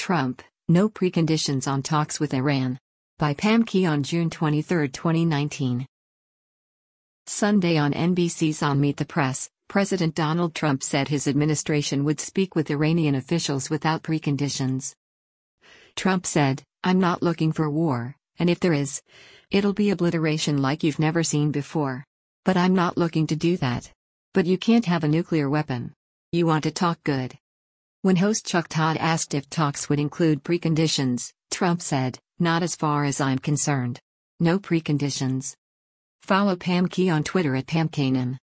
Trump, no preconditions on talks with Iran. By Pam Key on June 23, 2019. Sunday on NBC's On Meet the Press, President Donald Trump said his administration would speak with Iranian officials without preconditions. Trump said, "I'm not looking for war, and if there is, it'll be obliteration like you've never seen before. But I'm not looking to do that. But you can't have a nuclear weapon. You want to talk good." When host Chuck Todd asked if talks would include preconditions, Trump said, "Not as far as I'm concerned. No preconditions." Follow Pam Key on Twitter at PamKanan.